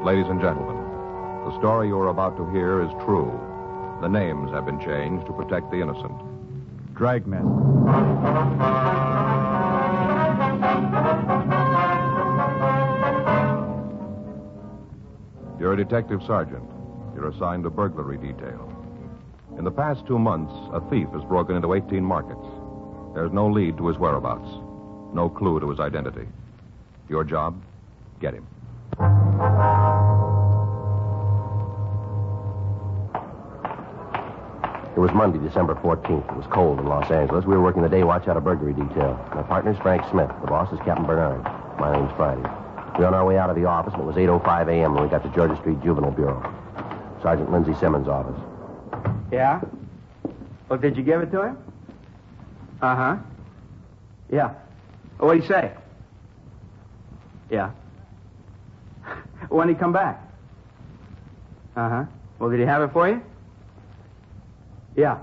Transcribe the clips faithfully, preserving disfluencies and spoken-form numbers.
Ladies and gentlemen, the story you are about to hear is true. The names have been changed to protect the innocent. Dragnet. You're a detective sergeant. You're assigned to burglary detail. In the past two months, a thief has broken into eighteen markets. There's no lead to his whereabouts, no clue to his identity. Your job? Get him. It was Monday, December fourteenth. It was cold in Los Angeles. We were working the day watch out of burglary detail. My partner's Frank Smith. The boss is Captain Bernard. My name's Friday. We were on our way out of the office, and it was eight oh five a.m. when we got to Georgia Street Juvenile Bureau. Sergeant Lindsay Simmons' office. Yeah? Well, did you give it to him? Uh-huh. Yeah. Well, what'd he say? Yeah. When did he come back? Uh-huh. Well, did he have it for you? Yeah.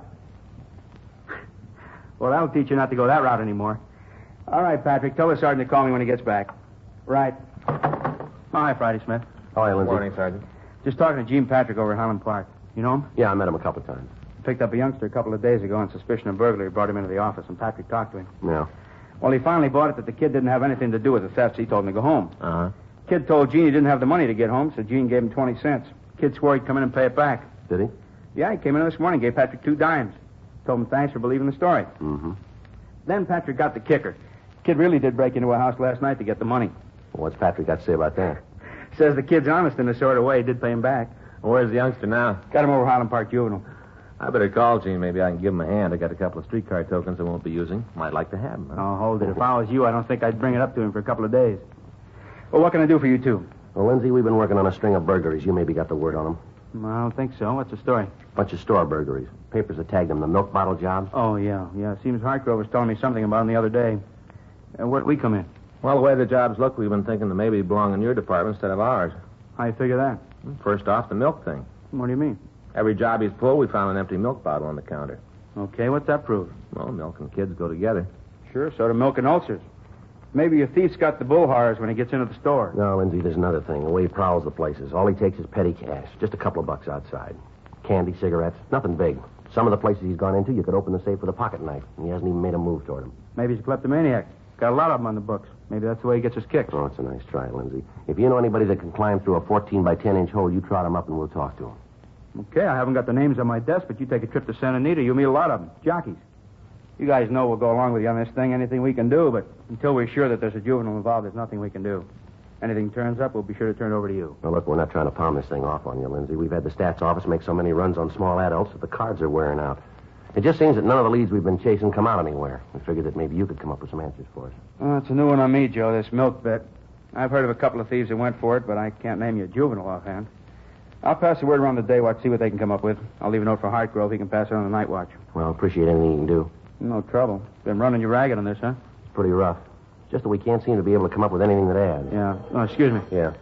Well, that'll teach you not to go that route anymore. All right, Patrick. Tell the sergeant to call me when he gets back. Right. Oh, hi, Friday Smith. Oh, hi, Lindsay. Morning, Sergeant. Just talking to Gene Patrick over at Highland Park. You know him? Yeah, I met him a couple of times. Picked up a youngster a couple of days ago on suspicion of burglary. Brought him into the office, and Patrick talked to him. Yeah. Well, he finally bought it that the kid didn't have anything to do with the theft, so he told him to go home. Uh-huh. Kid told Gene he didn't have the money to get home, so Gene gave him twenty cents. Kid swore he'd come in and pay it back. Did he? Yeah, he came in this morning, gave Patrick two dimes. Told him thanks for believing the story. Mm-hmm. Then Patrick got the kicker. Kid really did break into a house last night to get the money. Well, what's Patrick got to say about that? Says the kid's honest in a sort of way. He did pay him back. Well, where's the youngster now? Got him over Highland Park Juvenile. I better call Gene. Maybe I can give him a hand. I got a couple of streetcar tokens I won't be using. Might like to have them. Huh? Oh, hold it. If I was you, I don't think I'd bring it up to him for a couple of days. Well, what can I do for you two? Well, Lindsay, we've been working on a string of burglaries. You maybe got the word on them. Well, I don't think so. What's the story? Bunch of store burglaries. Papers that tagged them the milk bottle jobs. Oh, yeah. Yeah, seems Hartgrove was telling me something about them the other day. Uh, where'd we come in? Well, the way the jobs look, we've been thinking they maybe belong in your department instead of ours. How you figure that? First off, the milk thing. What do you mean? Every job he's pulled, we found an empty milk bottle on the counter. Okay, what's that prove? Well, milk and kids go together. Sure, so do milk and ulcers. Maybe a thief's got the bull horrors when he gets into the store. No, Lindsay, there's another thing. The way he prowls the places. All he takes is petty cash. Just a couple of bucks outside. Candy, cigarettes, nothing big. Some of the places he's gone into, you could open the safe with a pocket knife, and he hasn't even made a move toward him. Maybe he's a kleptomaniac. Got a lot of them on the books. Maybe that's the way he gets his kicks. Oh, it's a nice try, Lindsay. If you know anybody that can climb through a fourteen by ten inch hole, you trot him up and we'll talk to him. Okay, I haven't got the names on my desk, but you take a trip to Santa Anita, you'll meet a lot of them. Jockeys. You guys know we'll go along with you on this thing, anything we can do, but until we're sure that there's a juvenile involved, there's nothing we can do. Anything turns up, we'll be sure to turn it over to you. Well, look, we're not trying to pound this thing off on you, Lindsay. We've had the stats office make so many runs on small adults that the cards are wearing out. It just seems that none of the leads we've been chasing come out anywhere. We figured that maybe you could come up with some answers for us. Well, it's a new one on me, Joe, this milk bet. I've heard of a couple of thieves that went for it, but I can't name you a juvenile offhand. I'll pass the word around the day watch, see what they can come up with. I'll leave a note for Hartgrove. He can pass it on the night watch. Well, appreciate anything you can do. No trouble. Been running you ragged on this, huh? It's pretty rough. Just that we can't seem to be able to come up with anything that adds. Yeah. Oh, excuse me. Yeah.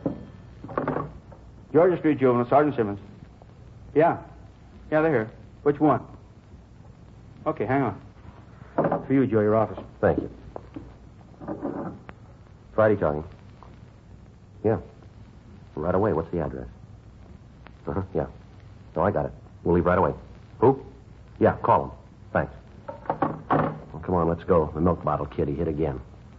Georgia Street Juvenile, Sergeant Simmons. Yeah. Yeah, they're here. Which one? Okay, hang on. For you, Joe, your office. Thank you. Friday talking. Yeah. Right away. What's the address? Uh-huh, yeah. No, I got it. We'll leave right away. Who? Yeah, call him. Thanks. Well, come on, let's go. The milk bottle kid, he hit again.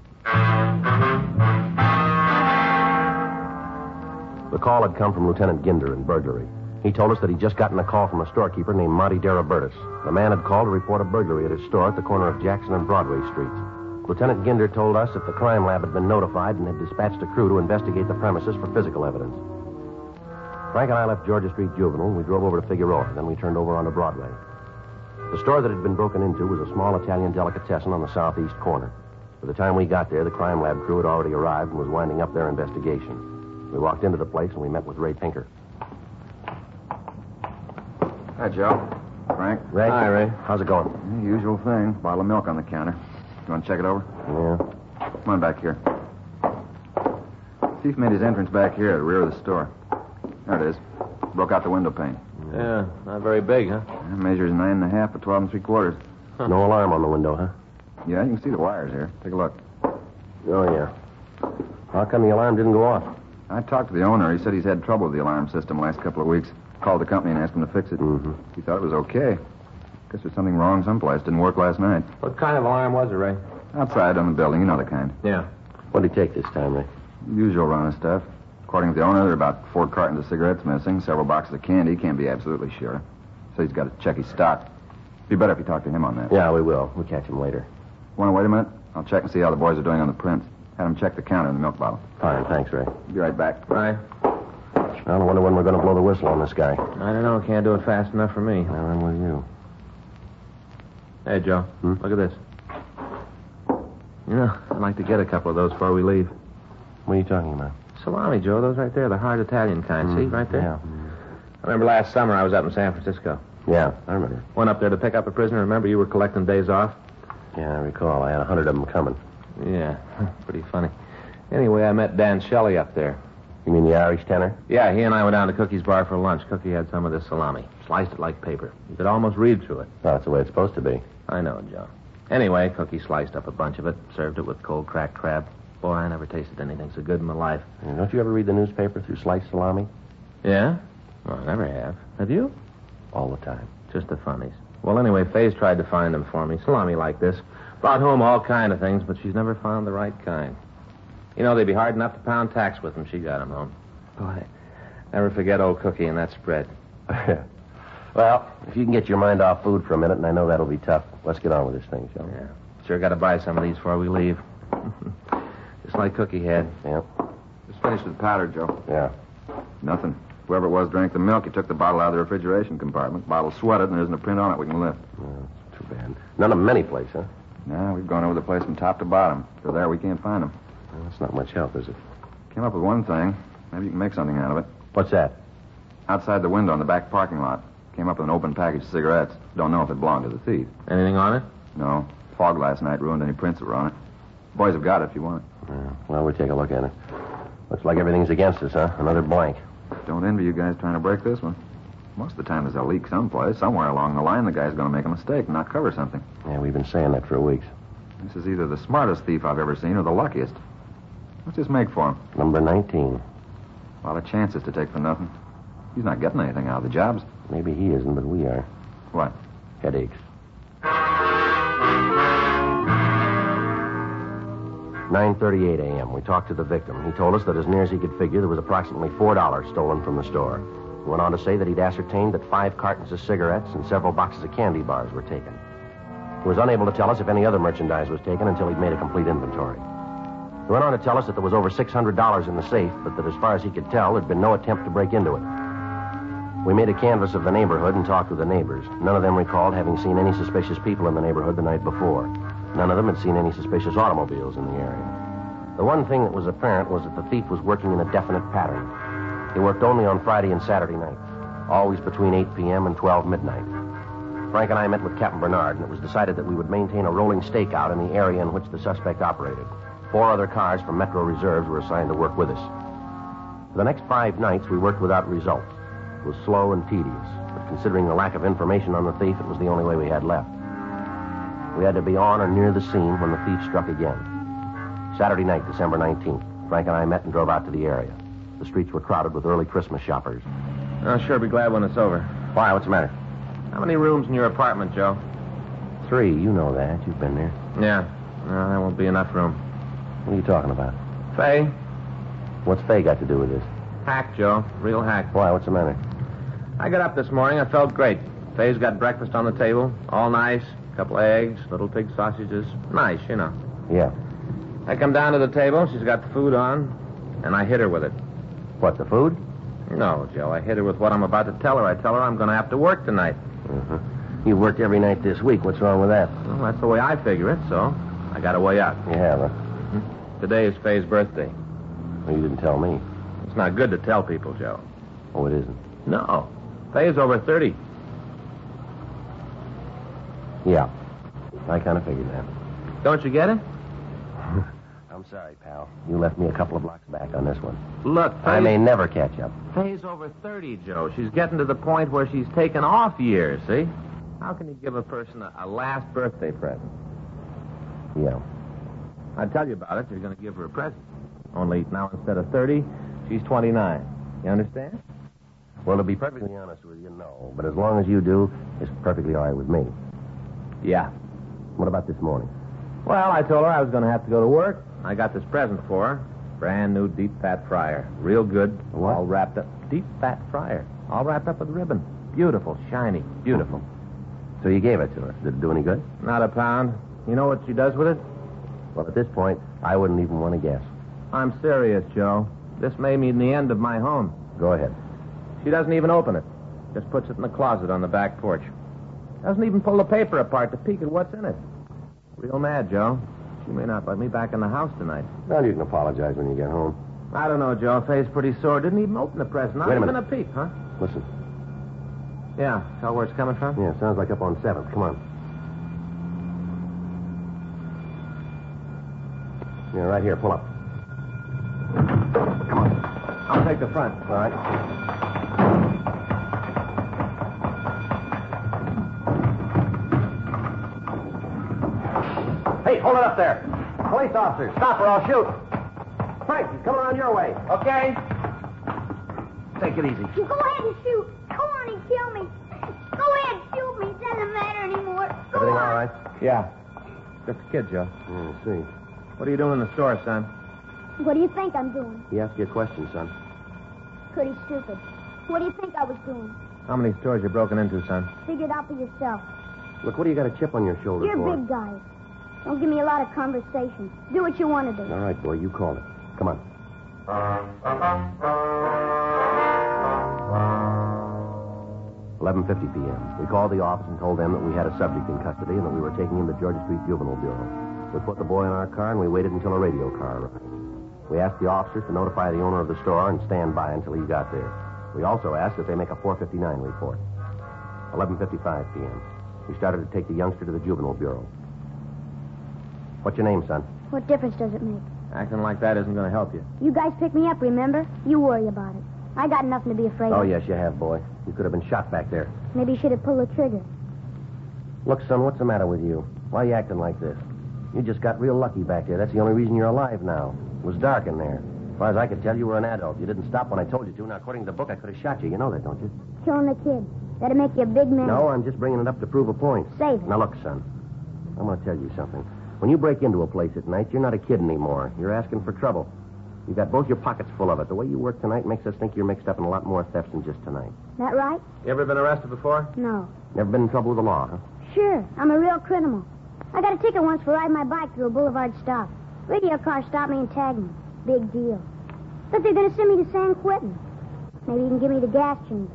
The call had come from Lieutenant Ginder in burglary. He told us that he'd just gotten a call from a storekeeper named Monty Darabertis. The man had called to report a burglary at his store at the corner of Jackson and Broadway Streets. Lieutenant Ginder told us that the crime lab had been notified and had dispatched a crew to investigate the premises for physical evidence. Frank and I left Georgia Street Juvenile, and we drove over to Figueroa. Then we turned over onto Broadway. The store that had been broken into was a small Italian delicatessen on the southeast corner. By the time we got there, the crime lab crew had already arrived and was winding up their investigation. We walked into the place, and we met with Ray Pinker. Hi, Joe. Frank. Ray? Hi, Ray. How's it going? The usual thing. Bottle of milk on the counter. You want to check it over? Yeah. Come on back here. Thief made his entrance back here at the rear of the store. There it is. Broke out the window pane. Yeah, not very big, huh? It measures nine and a half by twelve and three quarters. Huh. No alarm on the window, huh? Yeah, you can see the wires here. Take a look. Oh, yeah. How come the alarm didn't go off? I talked to the owner. He said he's had trouble with the alarm system the last couple of weeks. Called the company and asked them to fix it. Mm-hmm. He thought it was okay. Guess there's something wrong someplace. Didn't work last night. What kind of alarm was it, Ray? Outside on the building. You know the kind. Yeah. What did he take this time, Ray? Usual run of stuff. According to the owner, there are about four cartons of cigarettes missing, several boxes of candy. Can't be absolutely sure. So he's got to check his stock. Be better if you talk to him on that. Yeah, we will. We'll catch him later. Want to wait a minute? I'll check and see how the boys are doing on the prints. Had them check the counter and the milk bottle. Fine, thanks, Ray. Be right back. Right. I don't wonder when we're going to blow the whistle on this guy. I don't know. Can't do it fast enough for me. Well, I'm with you. Hey, Joe. Hmm? Look at this. You know, I'd like to get a couple of those before we leave. What are you talking about? Salami, Joe. Those right there. The hard Italian kind. Mm, See? Right there. Yeah. I remember last summer I was up in San Francisco. Yeah, I remember. Went up there to pick up a prisoner. Remember you were collecting days off? Yeah, I recall. I had a hundred of them coming. Yeah. Pretty funny. Anyway, I met Dan Shelley up there. You mean the Irish tenor? Yeah, he and I went down to Cookie's bar for lunch. Cookie had some of this salami. Sliced it like paper. You could almost read through it. Well, that's the way it's supposed to be. I know, Joe. Anyway, Cookie sliced up a bunch of it, served it with cold cracked crab. Boy, I never tasted anything so good in my life. And don't you ever read the newspaper through sliced salami? Yeah? Well, I never have. Have you? All the time. Just the funnies. Well, anyway, Faye's tried to find them for me. Salami like this. Brought home all kind of things, but she's never found the right kind. You know, they'd be hard enough to pound tacks with them. She got them home. Boy, never forget old Cookie and that spread. Well, if you can get your mind off food for a minute, and I know that'll be tough, let's get on with this thing, shall we? Yeah. Sure got to buy some of these before we leave. Just like Cookie had. Yeah. Just finished with powder, Joe. Yeah. Nothing. Whoever it was drank the milk. He took the bottle out of the refrigeration compartment. Bottle sweated, and there isn't a print on it we can lift. Oh, too bad. None of them any place, huh? No, we've gone over the place from top to bottom. If they're there, we can't find them. Well, that's not much help, is it? Came up with one thing. Maybe you can make something out of it. What's that? Outside the window in the back parking lot. Came up with an open package of cigarettes. Don't know if it belonged to the thief. Anything on it? No. Fog last night ruined any prints that were on it. Boys have got it if you want it. Yeah. Well, we'll take a look at it. Looks like everything's against us, huh? Another blank. Don't envy you guys trying to break this one. Most of the time there's a leak someplace. Somewhere along the line, the guy's going to make a mistake and not cover something. Yeah, we've been saying that for weeks. This is either the smartest thief I've ever seen or the luckiest. What's this make for him? Number nineteen. A lot of chances to take for nothing. He's not getting anything out of the jobs. Maybe he isn't, but we are. What? Headaches. nine thirty-eight a.m. We talked to the victim. He told us that as near as he could figure, there was approximately four dollars stolen from the store. He went on to say that he'd ascertained that five cartons of cigarettes and several boxes of candy bars were taken. He was unable to tell us if any other merchandise was taken until he'd made a complete inventory. He went on to tell us that there was over six hundred dollars in the safe, but that as far as he could tell, there'd been no attempt to break into it. We made a canvass of the neighborhood and talked with the neighbors. None of them recalled having seen any suspicious people in the neighborhood the night before. None of them had seen any suspicious automobiles in the area. The one thing that was apparent was that the thief was working in a definite pattern. He worked only on Friday and Saturday nights, always between eight p.m. and twelve midnight. Frank and I met with Captain Bernard, and it was decided that we would maintain a rolling stakeout in the area in which the suspect operated. Four other cars from Metro Reserves were assigned to work with us. For the next five nights, we worked without result. It was slow and tedious, but considering the lack of information on the thief, it was the only way we had left. We had to be on or near the scene when the thief struck again. Saturday night, December nineteenth, Frank and I met and drove out to the area. The streets were crowded with early Christmas shoppers. I'll sure be glad when it's over. Why, what's the matter? How many rooms in your apartment, Joe? Three, you know that. You've been there. Yeah. No, that won't be enough room. What are you talking about? Faye? What's Faye got to do with this? Hack, Joe. Real hack. Why, what's the matter? I got up this morning. I felt great. Faye's got breakfast on the table. All nice. A couple of eggs, little pig sausages. Nice, you know. Yeah. I come down to the table. She's got the food on, and I hit her with it. What, the food? No, Joe. I hit her with what I'm about to tell her. I tell her I'm going to have to work tonight. Uh-huh. You worked every night this week. What's wrong with that? Well, that's the way I figure it, so I got a way out. You have, huh? Mm-hmm. Today is Faye's birthday. Well, you didn't tell me. It's not good to tell people, Joe. Oh, it isn't? No. Faye's over thirty. Yeah. I kind of figured that. Don't you get it? I'm sorry, pal. You left me a couple of blocks back on this one. Look, Faye... I may never catch up. Faye's over thirty, Joe. She's getting to the point where she's taken off years, see? How can you give a person a, a last birthday present? Yeah. I'd tell you about it. You're going to give her a present. Only now, instead of thirty, She's twenty-nine. You understand? Well, to be perfectly honest with you, no. But as long as you do, it's perfectly all right with me. Yeah. What about this morning? Well, I told her I was going to have to go to work. I got this present for her. Brand new deep fat fryer. Real good. What? All wrapped up. Deep fat fryer. All wrapped up with ribbon. Beautiful. Shiny. Beautiful. So you gave it to her. Did it do any good? Not a pound. You know what she does with it? Well, at this point, I wouldn't even want to guess. I'm serious, Joe. This may mean the end of my home. Go ahead. She doesn't even open it. Just puts it in the closet on the back porch. Doesn't even pull the paper apart to peek at what's in it. Real mad, Joe. She may not let me back in the house tonight. Well, you can apologize when you get home. I don't know, Joe. Face pretty sore. Didn't even open the present. Not Wait a even minute. a peek, huh? Listen. Yeah. Tell where it's coming from? Yeah, sounds like up on seventh. Come on. Yeah, right here. Pull up. Come on. I'll take the front. All right. Hey, hold it up there. Police officer, stop or I'll shoot. Frank, he's coming around your way. Okay. Take it easy. Go ahead and shoot. Go on and kill me. Go ahead and shoot me. It doesn't matter anymore. Go Everything on. all right? Yeah. Just a kid, Joe. Yeah, I see. What are you doing in the store, son? What do you think I'm doing? He asked you a question, son. Pretty stupid. What do you think I was doing? How many stores you broken into, son? Figure it out for yourself. Look, what do you got a chip on your shoulder You're for? big guys. Don't give me a lot of conversation. Do what you want to do. All right, boy, you called it. Come on. eleven fifty p.m. We called the office and told them that we had a subject in custody and that we were taking him to Georgia Street Juvenile Bureau. We put the boy in our car and we waited until a radio car arrived. We asked the officers to notify the owner of the store and stand by until he got there. We also asked that they make a four fifty-nine report. eleven fifty-five p.m. We started to take the youngster to the Juvenile Bureau. What's your name, son? What difference does it make? Acting like that isn't going to help you. You guys picked me up, remember? You worry about it. I got nothing to be afraid Oh, of. yes, you have, boy. You could have been shot back there. Maybe you should have pulled the trigger. Look, son, what's the matter with you? Why are you acting like this? You just got real lucky back there. That's the only reason you're alive now. It was dark in there. As far as I could tell, you were an adult. You didn't stop when I told you to. Now, according to the book, I could have shot you. You know that, don't you? Killing the kid. That'd make you a big man. No, I'm just bringing it up to prove a point. Save it. Now, look, son. I'm going to tell you something. When you break into a place at night, you're not a kid anymore. You're asking for trouble. You've got both your pockets full of it. The way you work tonight makes us think you're mixed up in a lot more thefts than just tonight. That right? You ever been arrested before? No. Never been in trouble with the law, huh? Sure. I'm a real criminal. I got a ticket once for riding my bike through a boulevard stop. Radio car stopped me and tagged me. Big deal. But they're going to send me to San Quentin. Maybe you can give me the gas chamber.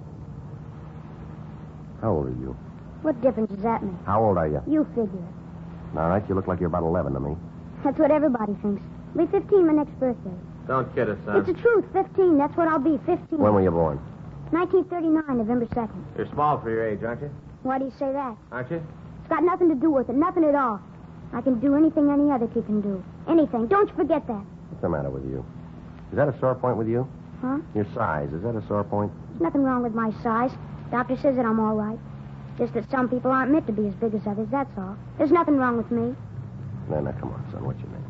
How old are you? What difference does that make? How old are you? You figure it. All right, you look like you're about eleven to me. That's what everybody thinks. I'll be fifteen my next birthday. Don't kid us, son. It's the truth. fifteen. That's what I'll be. fifteen. When were you born? nineteen thirty-nine, November second. You're small for your age, aren't you? Why do you say that? Aren't you? It's got nothing to do with it. Nothing at all. I can do anything any other kid can do. Anything. Don't you forget that. What's the matter with you? Is that a sore point with you? Huh? Your size, is that a sore point? There's nothing wrong with my size. Doctor says that I'm all right. Just that some people aren't meant to be as big as others, that's all. There's nothing wrong with me. No, no, come on, son. What's your name?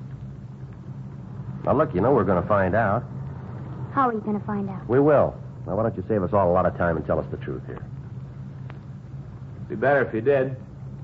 Now, look, you know we're going to find out. How are you going to find out? We will. Now, why don't you save us all a lot of time and tell us the truth here? Be better if you did.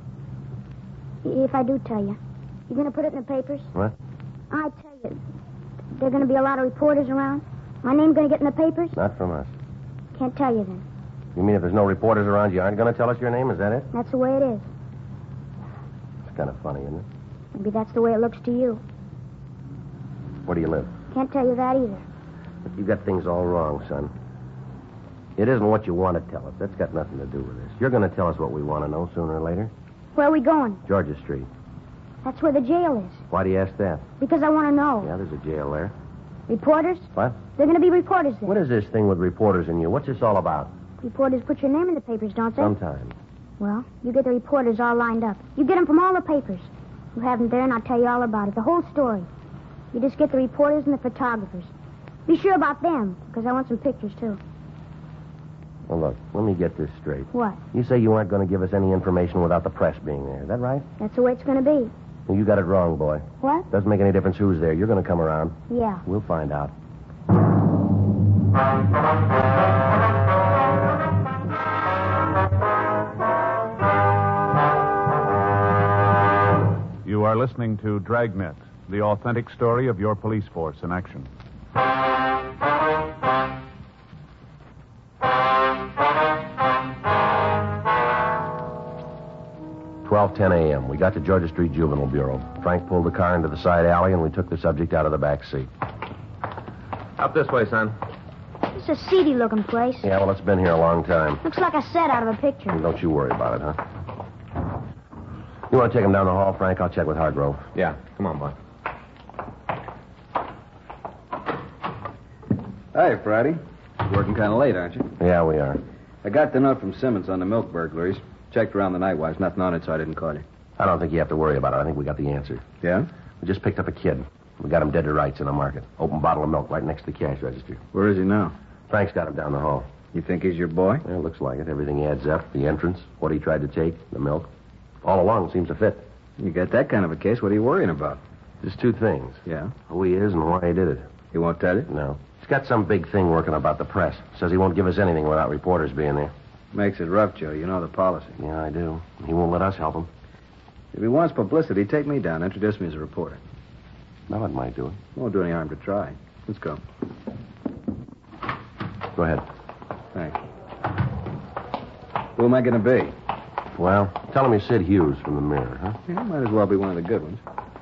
If I do tell you, you going to put it in the papers? What? I tell you, there are going to be a lot of reporters around. My name going to get in the papers? Not from us. Can't tell you then. You mean if there's no reporters around, you aren't going to tell us your name? Is that it? That's the way it is. It's kind of funny, isn't it? Maybe that's the way it looks to you. Where do you live? Can't tell you that either. But you got things all wrong, son. It isn't what you want to tell us. That's got nothing to do with this. You're going to tell us what we want to know sooner or later. Where are we going? Georgia Street. That's where the jail is. Why do you ask that? Because I want to know. Yeah, there's a jail there. Reporters? What? They're going to be reporters there. What is this thing with reporters and you? What's this all about? Reporters put your name in the papers, don't they? Sometimes. Well, you get the reporters all lined up. You get them from all the papers. You have them there, and I'll tell you all about it, the whole story. You just get the reporters and the photographers. Be sure about them, because I want some pictures, too. Well, look, let me get this straight. What? You say you aren't going to give us any information without the press being there. Is that right? That's the way it's going to be. Well, you got it wrong, boy. What? Doesn't make any difference who's there. You're going to come around. Yeah. We'll find out. You are listening to Dragnet, the authentic story of your police force in action. twelve ten a.m. We got to Georgia Street Juvenile Bureau. Frank pulled the car into the side alley, and we took the subject out of the back seat. Up this way, son. It's a seedy-looking place. Yeah, well, it's been here a long time. Looks like a set out of a picture. Don't you worry about it, huh? You want to take him down the hall, Frank? I'll check with Hargrove. Yeah, come on, boy. Hi, Friday. Working kind of late, aren't you? Yeah, we are. I got the note from Simmons on the milk burglaries. Checked around the night watch. Nothing on it, so I didn't call you. I don't think you have to worry about it. I think we got the answer. Yeah? We just picked up a kid. We got him dead to rights in the market. Open bottle of milk right next to the cash register. Where is he now? Frank's got him down the hall. You think he's your boy? Yeah, it looks like it. Everything adds up. The entrance, what he tried to take, the milk. All along seems to fit. You got that kind of a case. What are you worrying about? Just two things. Yeah? Who he is and why he did it. He won't tell you? No. He's got some big thing working about the press. Says he won't give us anything without reporters being there. Makes it rough, Joe. You know the policy. Yeah, I do. He won't let us help him. If he wants publicity, take me down. Introduce me as a reporter. Well, it might do it. Won't do any harm to try. Let's go. Go ahead. Thanks. Who am I going to be? Well, tell him you're Sid Hughes from the Mirror, huh? Yeah, might as well be one of the good ones.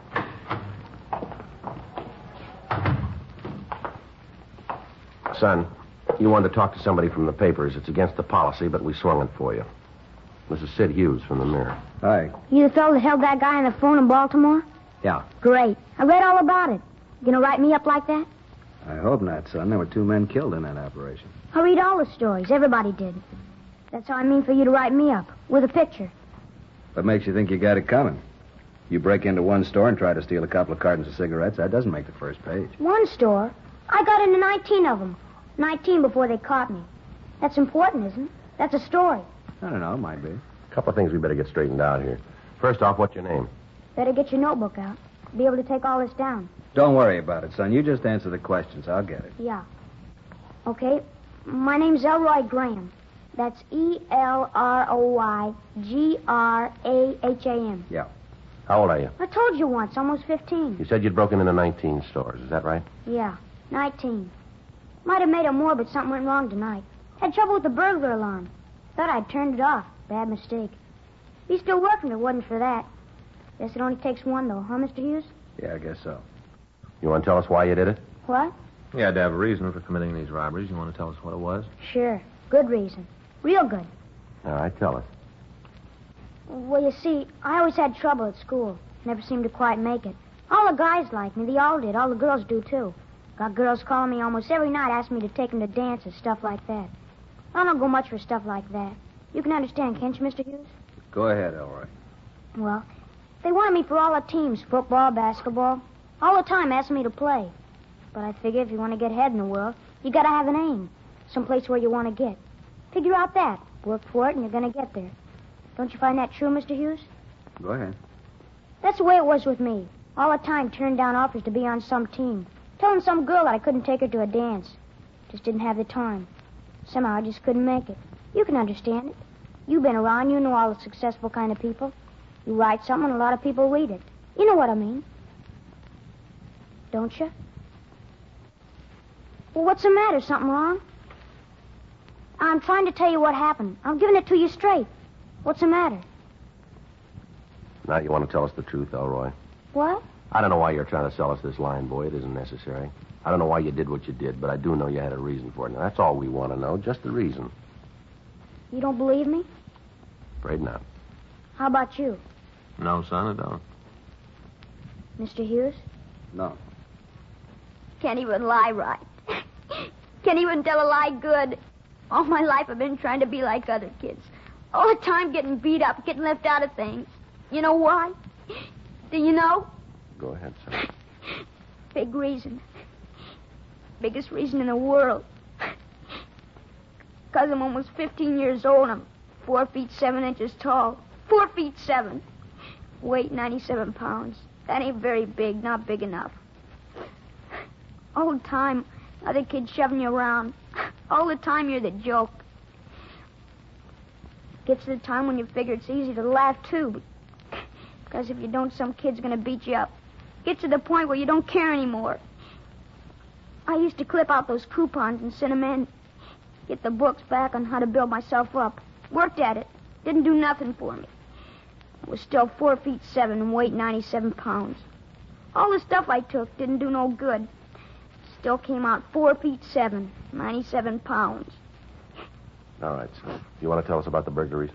Son, you wanted to talk to somebody from the papers. It's against the policy, but we swung it for you. This is Sid Hughes from the Mirror. Hi. You the fellow that held that guy on the phone in Baltimore? Yeah. Great. I read all about it. You gonna write me up like that? I hope not, son. There were two men killed in that operation. I read all the stories. Everybody did. That's how I mean for you to write me up, with a picture. What makes you think you got it coming? You break into one store and try to steal a couple of cartons of cigarettes. That doesn't make the first page. One store? I got into nineteen of them. Nineteen before they caught me. That's important, isn't it? That's a story. I don't know. It might be. A couple of things we better get straightened out here. First off, what's your name? Better get your notebook out. Be able to take all this down. Don't worry about it, son. You just answer the questions. I'll get it. Yeah. Okay. My name's Elroy Graham. That's E L R O Y G R A H A M. Yeah. How old are you? I told you once, almost fifteen. You said you'd broken into nineteen stores. Is that right? Yeah, nineteen. Might have made it more, but something went wrong tonight. Had trouble with the burglar alarm. Thought I'd turned it off. Bad mistake. Be still working if it wasn't for that. Guess it only takes one, though, huh, Mister Hughes? Yeah, I guess so. You want to tell us why you did it? What? You had to have a reason for committing these robberies. You want to tell us what it was? Sure. Good reason. Real good. All right, tell us. Well, you see, I always had trouble at school. Never seemed to quite make it. All the guys liked me. They all did. All the girls do, too. Got girls calling me almost every night, asking me to take them to dances, stuff like that. I don't go much for stuff like that. You can understand, can't you, Mister Hughes? Go ahead, Elroy. Well, they wanted me for all the teams, football, basketball. All the time asking me to play. But I figure if you want to get ahead in the world, you got to have an aim. Someplace where you want to get. Figure out that. Work for it, and you're going to get there. Don't you find that true, Mister Hughes? Go ahead. That's the way it was with me. All the time turned down offers to be on some team. Telling some girl that I couldn't take her to a dance. Just didn't have the time. Somehow I just couldn't make it. You can understand it. You've been around. You know all the successful kind of people. You write something, and a lot of people read it. You know what I mean. Don't you? Well, what's the matter? Something wrong? I'm trying to tell you what happened. I'm giving it to you straight. What's the matter? Now you want to tell us the truth, Elroy. What? I don't know why you're trying to sell us this line, boy. It isn't necessary. I don't know why you did what you did, but I do know you had a reason for it. Now, that's all we want to know, just the reason. You don't believe me? Afraid not. How about you, No, son, I don't. Mister Hughes? No. Can't even lie right. Can't even tell a lie good. All my life I've been trying to be like other kids. All the time getting beat up, getting left out of things. You know why? Do you know? Go ahead, son. Big reason. Biggest reason in the world. Because I'm almost fifteen years old. I'm four feet seven inches tall. Four feet seven. Weight ninety-seven pounds. That ain't very big, not big enough. All the time, Other kids shoving you around. All the time you're the joke. Gets to the time when you figure it's easy to laugh, too. Because if you don't, some kid's going to beat you up. Gets to the point where you don't care anymore. I used to clip out those coupons and send them in. Get the books back on how to build myself up. Worked at it. Didn't do nothing for me. I was still four feet seven and weighed ninety-seven pounds. All the stuff I took didn't do no good. Still came out four feet seven, ninety-seven pounds. All right, son. You want to tell us about the burglaries?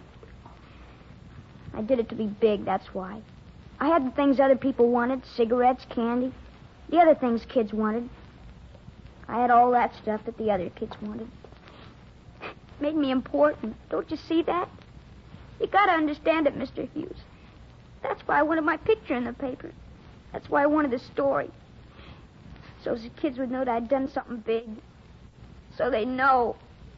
I did it to be big, that's why. I had the things other people wanted, cigarettes, candy, the other things kids wanted. I had all that stuff that the other kids wanted. Made me important. Don't you see that? You gotta understand it, Mister Hughes. That's why I wanted my picture in the paper. That's why I wanted the story. So the kids would know that I'd done something big. So they know.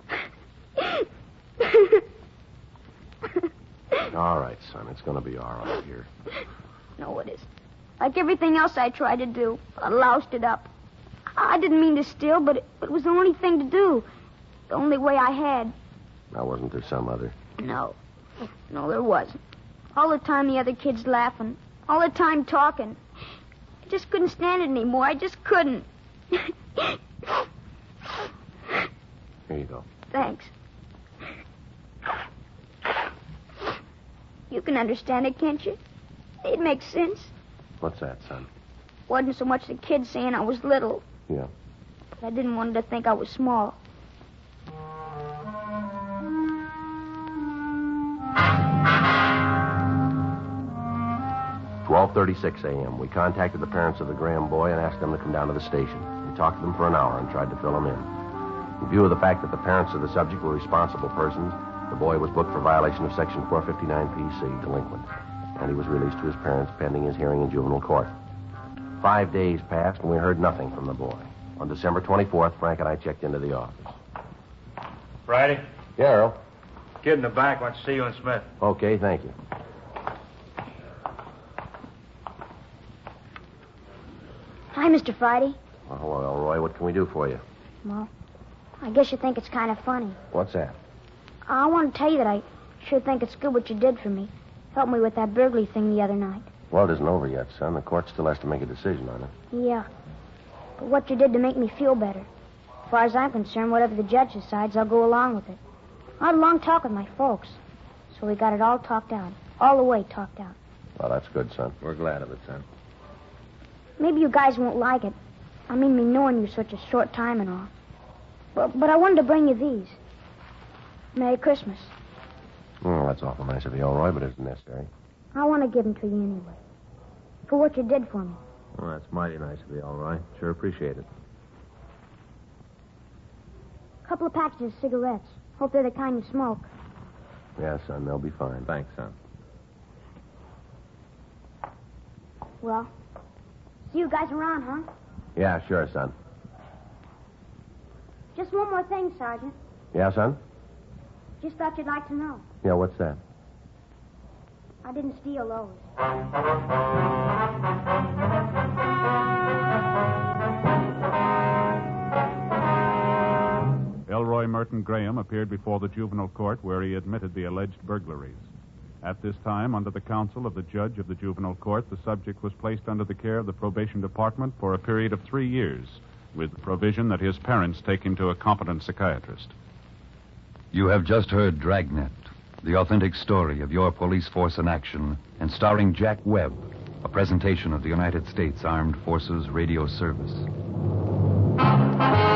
All right, son. It's going to be all right here. No, it isn't. Like everything else I tried to do, I loused it up. I didn't mean to steal, but it, it was the only thing to do. The only way I had. Now, wasn't there some other? No. No, there wasn't. All the time the other kids laughing. All the time talking. I just couldn't stand it anymore. I just couldn't. Here you go. Thanks. You can understand it, can't you? It makes sense. What's that, son? Wasn't so much the kids saying I was little. Yeah. But I didn't want them to think I was small. twelve thirty-six a.m. We contacted the parents of the Graham boy and asked them to come down to the station. We talked to them for an hour and tried to fill them in. In view of the fact that the parents of the subject were responsible persons, the boy was booked for violation of Section four fifty-nine P C, delinquent, and he was released to his parents pending his hearing in juvenile court. Five days passed, and we heard nothing from the boy. On December twenty-fourth, Frank and I checked into the office. Friday? Yeah, Earl. Kid in the back wants to see you and Smith. Okay, thank you. Hi, Mister Friday. Well, hello, Elroy. What can we do for you? Well, I guess you think it's kind of funny. What's that? I want to tell you that I sure think it's good what you did for me. Helped me with that burglary thing the other night. Well, it isn't over yet, son. The court still has to make a decision on it. Yeah. But what you did to make me feel better. As far as I'm concerned, whatever the judge decides, I'll go along with it. I had a long talk with my folks. So we got it all talked out. All the way talked out. Well, that's good, son. We're glad of it, son. Maybe you guys won't like it. I mean, me knowing you such a short time and all. But, but I wanted to bring you these. Merry Christmas. Oh, that's awful nice of you, Elroy, but it isn't necessary. I want to give them to you anyway. For what you did for me. Well, that's mighty nice of you, all right. Sure appreciate it. A couple of packages of cigarettes. Hope they're the kind you smoke. Yeah, son, they'll be fine. Thanks, son. Well, see you guys around, huh? Yeah, sure, son. Just one more thing, Sergeant. Yeah, son? Just thought you'd like to know. Yeah, what's that? I didn't steal those. Elroy Merton Graham appeared before the juvenile court where he admitted the alleged burglaries. At this time, under the counsel of the judge of the juvenile court, the subject was placed under the care of the probation department for a period of three years, with the provision that his parents take him to a competent psychiatrist. You have just heard Dragnet, the authentic story of your police force in action, and starring Jack Webb, a presentation of the United States Armed Forces Radio Service.